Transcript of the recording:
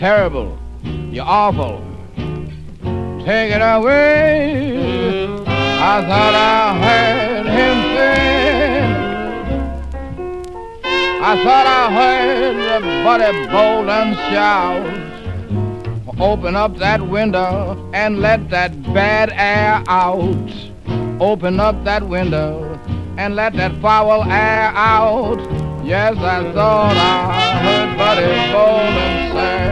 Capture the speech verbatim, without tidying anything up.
terrible, you're awful. Take it away. I thought I heard him say, I thought I heard the Buddy Bolden shout, open up that window and let that bad air out. Open up that window and let that foul air out. Yes, I thought I heard Buddy Bolden say.